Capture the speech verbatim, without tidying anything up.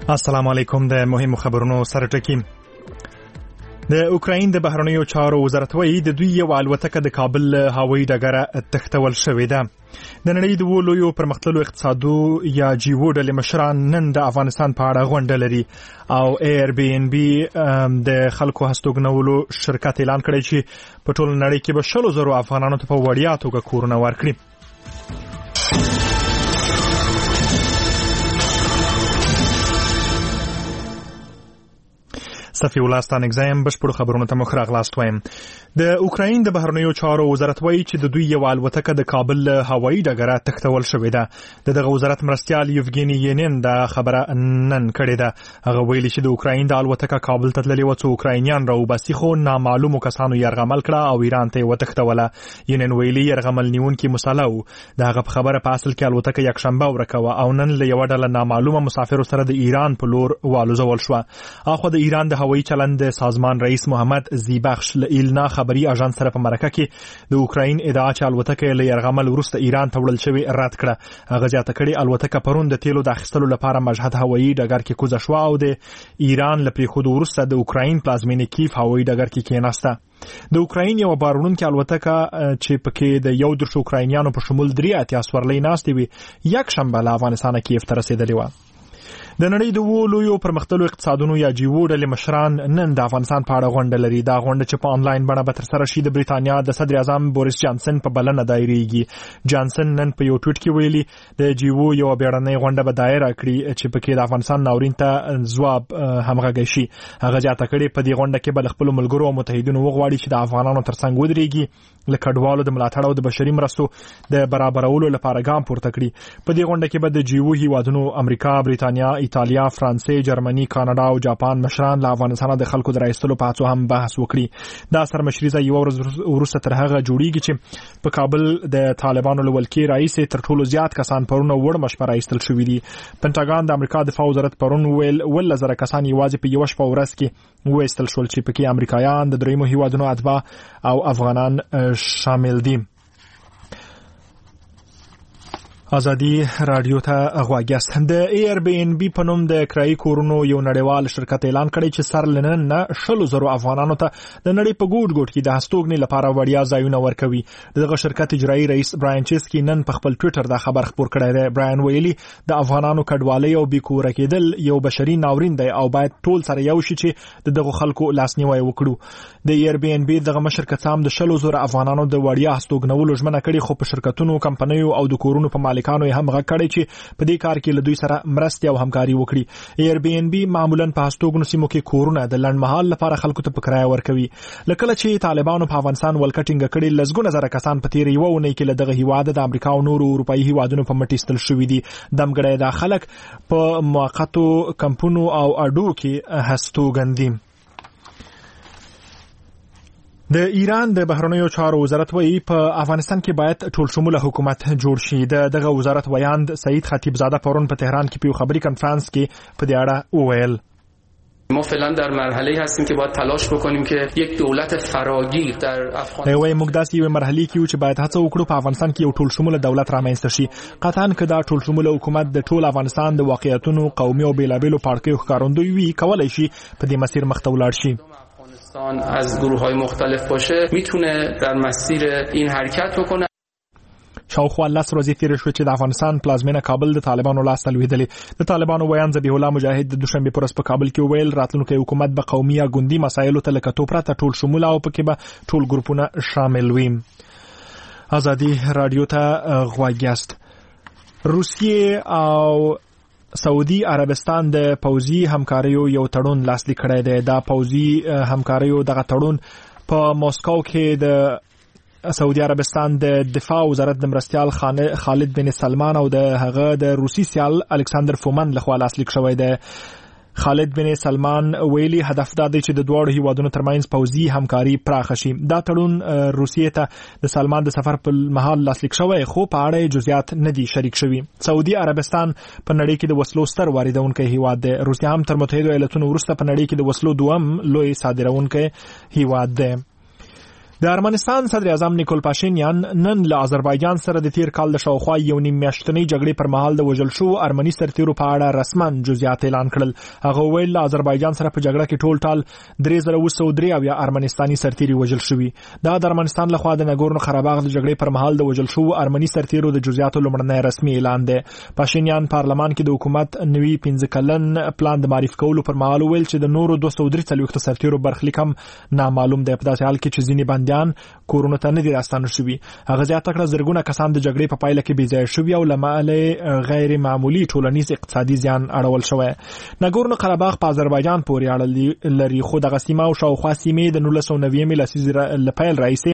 السلام علیکم. د مهمو خبرونو سره ټکی. د اوکراین د بهرنیو چارو وزارت وایي د دوی یو الوتکه د کابل هوایي ډګر تښتول شوې ده. د نړۍ د وو لویو پرمختللو اقتصادو یا جیو ډلې مشران نن د افغانستان په اړه غونډه لري او ایر بی ان بی د خلکو هستوګنولو شرکت اعلان کړی چې په ټول نړۍ کې به شلو زرو افغانانو ته په وړیا توګه کورونه ورکړي. صفی الله ستانګزایم بشپړو خبرونو ته مخ راغلاست وایم. د اوکراین د بهرنیو چارو وزارت وایي چې د دوی یو الوتکه د کابل هوایي ډګر تښتول شوې ده. د دغه وزارت مرستیال یوفګینی یینن دا خبره نن کړې ده. هغه ویلي چې د اوکراین د الوتکه کابل ته تللې و څو اوکراینیان راوباسي خو نامعلومو کسانو یرغمل کړه او ایران ته وتښتوله. یینن ویلي یرغمل نیونکي مساله و. دغه خبره په اصل کې الوتکه یکشنبه ورکوه او نن له یو ډله نامعلومه مسافرو سره د ایران په لور والوزول شو. اخو د ایران د هوایي چلند سازمان رئیس محمد زیبخش له ایلنا خبري اژانس سره په مرکه کې د اوکراین ادعا چې الوتکه له یرغمل وروسته ایران ته وړل شوې رد کړه. هغه زیاته کړې الوتکه پرون د تیلو د اخیستلو لپاره مشهد هوایي ډګر کې کوزه شو او د ایران له پریښودو وروسته د اوکراین پلازمینې کیف هوایي ډګر کې کېناسته. د اوکراین یو بارونکې الوتکه چې پکې د یو درش اوکراینیانو په شمول درې اتیا سورلۍ ناستې وي یک شنبه له افغانستان کیف ته رسېدلې وه. د نړۍ د وو لویو پرمختللو اقتصادونو یا جیو ډلې مشران نن د افغانستان په اړه غونډه لري. دا غونډه چې په انلاین بڼه به ترسره شي د بریتانیا د صدر اعظم بوریس جانسن په بلنه دایریږي. جانسن نن په یو ټویټ کې ویلي د جیو یو بیړنۍ غونډه به دایره کړي چې پکې د افغانستان ناورین ته ځواب همغږی شي. هغه زیاته کړې په دې غونډه کې به له خپلو ملګرو او متحدینو وغواړي چې د افغانانو ترڅنګ ودرېږي، له کډوالو د ملاتړ او د بشري مرستو د برابرولو لپاره ګام پورته کړي. په دې غونډه کې به د جیو هیوادونو امریکا، بریتانیا، ایتالیا، فرانسې، جرمني، کاناډا او جاپان مشران له افغانستان د خلکو د راایستلو په هڅو هم بحث وکړي. دا سرمشریزه یو ورځ وروسته تر هغه جوړیږي چې په کابل د طالبانو له ولکې رئیس تر ټولو زیات کسان پرونه وړ مشوره ایستل شوې دي. پنټاګان د امریکا دفاع وزارت پرون ویل ول زره کسان یوازې په یو شپه ورځ کې وایستل شول چې پکې امریکایان، د دریمو هیوادونو اتباع او افغانان شامل دي. ازادي رادیو ته غواګست. د ایر بی ان بی په نوم د کرایي کورونو یو نړیوال شرکت اعلان کړی چې سر لنن نه شلو زرو افغانانو ته د نړۍ په ګوټ ګوټ کې د هستوګنې لپاره وړیا ځایونه ورکوي. دغه شرکت اجرایي رئیس براین چیسکی نن په خپل ټویټر دا خبر خپور کړی دی. براین ویلي د افغانانو کډوالۍ او بیکوره کېدل یو بشري ناورین دی او باید ټول سره یو شي چې دغه خلکو لاسنیوي وکړو. د ایر بی ان بی دغه مشر کڅام د شلو زرو افغانانو د وړیا هستوګنولو ژمنه کړې خو په شرکتونو، کمپنیو او د کورونو په کانو هم غږ کړی چې په دې کار کې له دوی سره مرستې او همکاري وکړي. ایر بی ان بی معمولا په هستوګنو سیمو کې کورونه د لنډمهال لپاره خلکو ته په کرایه ورکوي. لکه چې طالبانو په افغانستان ولکټینګ کړي لزګونه زره کسان په تیر یو ونې کې له دغه هیواد د امریکا او نورو اروپایي هیوادونو په مټ ایستل شوي دي. دمګړی دا خلک په موقتو کمپونو او اډو کې هستوګن دي. د ایران د بهرنیو چارو وزارت وایي په افغانستان کې باید ټول شموله حکومت جوړ شي. د دغه وزارت ویاند سعید خطیب زاده پرون په تهران کې په خبري کانفرنس کې په دې اړه وویل. ما فعلا در مرحله هستیم که باید تلاش بکنیم که یک دولت فراگیر در افغانستان وای موږ داسې یو مرحله کې چې باید هڅه وکړو په افغانستان کې یو ټول شموله دولت رامنځته شي. قطعاً که دا ټول شموله حکومت د ټول افغانستان د واقعیتونو، قومي او بیلابیلو پارټیو ښکارندوی وي، کولای شي په دې مسیر مخ ته ولاړ شي. از گروه‌های مختلف باشه میتونه در مسیر این حرکت بکنه. شاوخوا لس ورځې تېرې شوې چې د افغانستان پلازمینه کابل د طالبانو لاس ته لوېدلې. د طالبانو ویاند ذبیح الله مجاهد د دوشنبې په ورځ په کابل کې وویل راتلونکی حکومت به قومي یا ګوندي مسایلو ته له کتو پرته ټول شموله او پکې به ټول ګروپونه شامل وي. ازادي رادیو ته غواګست. روسیې او سعودي عربستان د پوځي همکاریو یو تړون لاسلیک کړی دی. دا پوځي همکاریو دغه تړون په موسکو کې د سعودي عربستان د دفاع وزارت د مرستیال خالد بن سلمان او د هغه د روسي سیال الکساندر فومن لخوا لاسلیک شوی دی. خالد بن سلمان ویلي هدف دا دی چې د دوه هیوادونو ترمنځ پوځي همکاري پراخه شي. دا تړون روسیې ته د سلمان د سفر په مهال لاسلیک شوی خو په اړه جزئیات نه دي شریک شوي. سعودي عربستان په نړۍ کې د وسلو ستر واردونکی هیواد دی. روسیا هم تر متحده ایالاتونو وروسته په نړۍ کې د وسلو دوم لوی صادرونکی هیواد دی. د ارمنستان صدر اعظم نیکول پاشینیان نن له آذربایجان سره د تیر کال د شاوخوا یو نیم میاشتنۍ جګړې پر مهال د وژل شو ارمني سرتیرو په اړه رسما جزئیات اعلان کړل. هغه ویل له آذربایجان سره په جګړه کې ټول ټال درې زره اوه سوه درې اویا ارمنستاني سرتیري وژل شوي. دا د ارمنستان لخوا د نګورنو قرهباغ د جګړې پر مهال د وژل شو ارمني سرتیرو د جزئیاتو لومړنی رسمي اعلان دی. پاشینیان پارلمان کې د حکومت نوي پنځه کلن پلان د معرفي کولو پر مهال ویل چې د نورو دوه سوه درې څلوېښت سرتیرو برخلیک هم نامعلوم دی. په داسې حال کې چې ځینې بندیان کورونو ته نه دي راستانه شوي. هغه زیاته کړه زرګونه کسان د جګړې په پایله کې بې ځایه شوي او له امله غیر معمولي ټولنیز اقتصادي زیان اړول شوی. نګورنو قرهباغ په آذربایجان پورې اړه لري، خو دغه سیمه او شاوخوا سیمې د نولس سوه نوي لسیزې له پیل راهیسې